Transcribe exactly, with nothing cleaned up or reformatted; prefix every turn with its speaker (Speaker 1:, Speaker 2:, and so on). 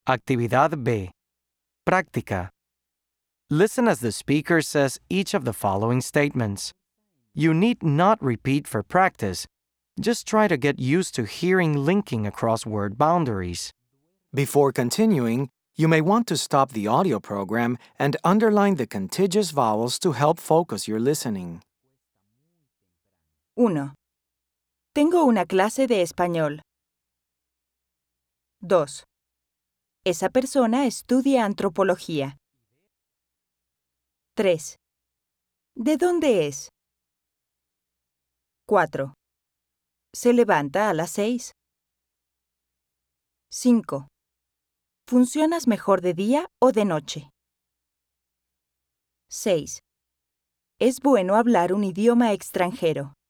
Speaker 1: Actividad B. Práctica. Listen as the speaker says each of the following statements. You need not repeat for practice. Just try to get used to hearing linking across word boundaries. Before continuing, you may want to stop the audio program and underline the contiguous vowels to help focus your listening.
Speaker 2: uno. Tengo una clase de español. dos. Esa persona estudia antropología. tres. ¿De dónde es? cuatro. Se levanta a las seis. cinco. ¿Funcionas mejor de día o de noche? seis. Es bueno hablar un idioma extranjero.